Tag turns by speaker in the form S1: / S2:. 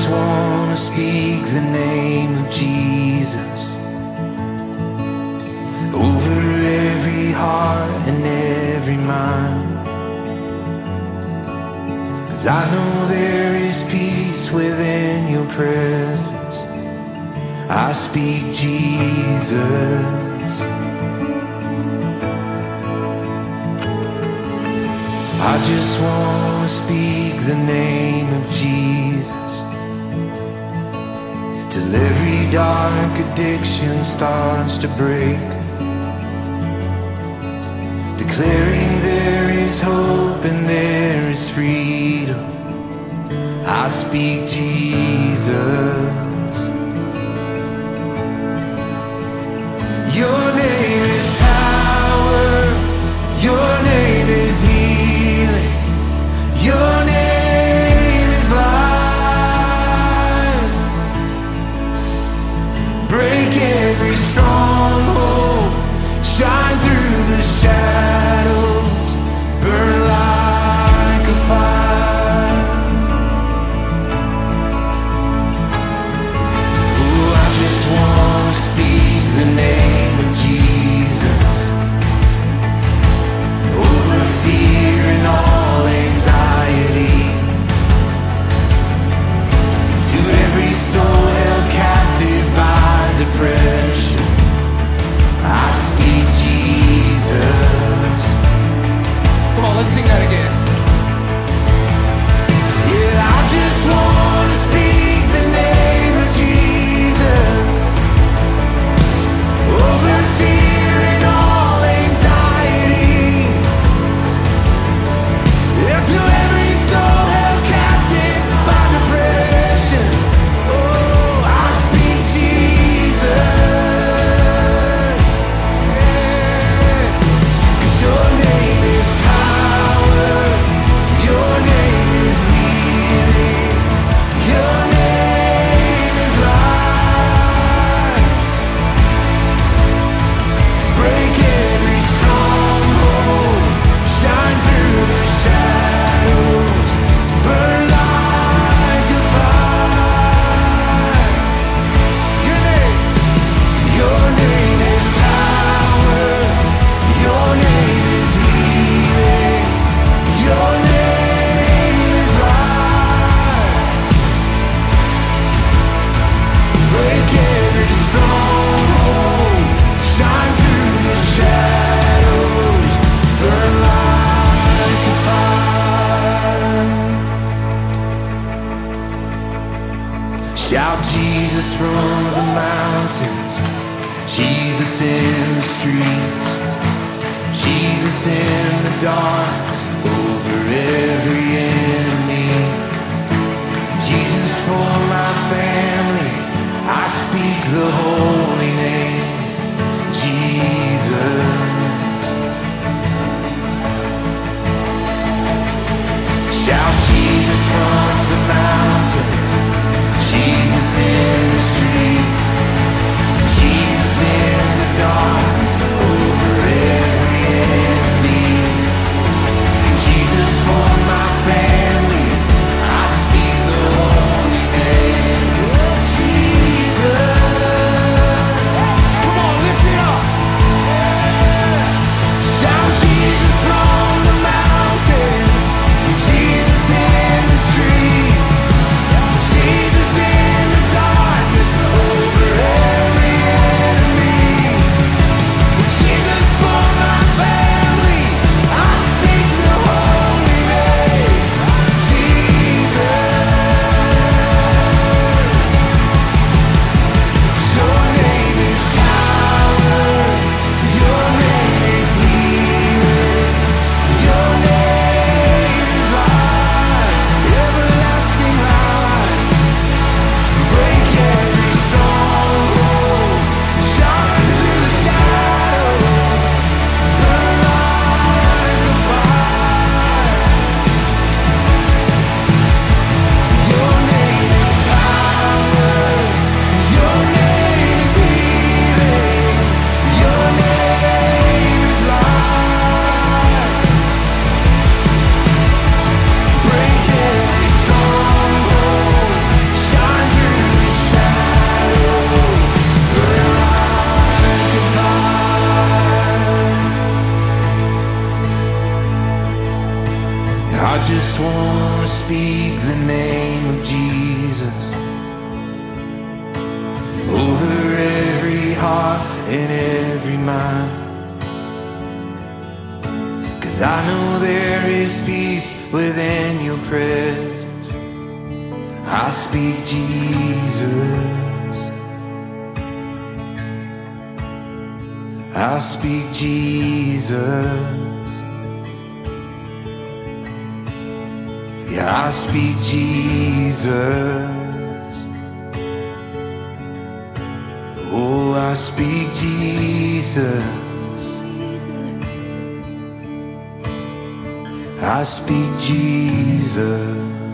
S1: just want to speak the name of Jesus over every heart and every mind. 'Cause I know there is peace within your presence. I speak Jesus. I just want to speak the name of Jesus till every dark addiction starts to break, declaring there is hope and there is freedom. I speak Jesus. Your name is power, your name is healing, your name is life. Break every stronghold, shine through the shadows, burn like a fire. Oh, I just want to speak the name of Jesus over fear and all anxiety, to every soul held captive by depression. I speak Jesus. Come on, let's sing that again. Yeah, I just want to speak the name of Jesus over fear and all anxiety, yeah, to every soul held captive by depression. Oh, I speak Jesus. Yes. 'Cause your name is power, your name is healing, your name is life. Break every stronghold, shine through the shadows, burn like a fire. Your name is power, your name is healing, your name is life. Break every stronghold, shine through the shadows, burn like a fire. Shout Jesus from the mountains, Jesus in the streets, Jesus in the darkness over every enemy, Jesus for my family. I speak the holy name, Jesus. Shout Jesus from the mountains, Jesus in the streets, Jesus in the darkness over every enemy, Jesus for my family. I speak the holy name. in every mind. 'Cause I know there is peace within your presence. I speak Jesus. I speak Jesus. Yeah, I speak Jesus. Oh, I speak Jesus. I speak Jesus.